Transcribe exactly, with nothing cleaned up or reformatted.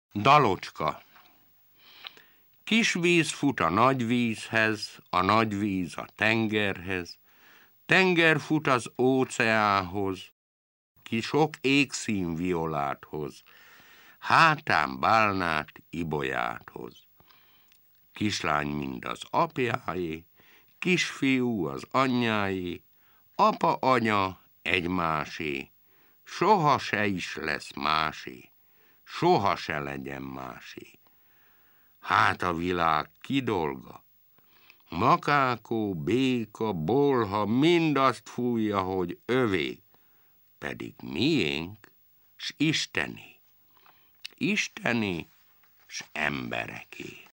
Dalocska. Kis víz fut a nagy vízhez, a nagy víz a tengerhez, tenger fut az óceánhoz, ki sok égszín violát hoz, hátán bálnát ibolyát hoz. Kislány mind az apjáé, kisfiú az anyjáé, apa, anya egymásé, soha se is lesz másé, soha se legyen másé. Hát a világ ki dolga? Makákó, béka, bolha mind azt fújja, hogy övé, pedig miénk, s Istené, Istené, s embereké.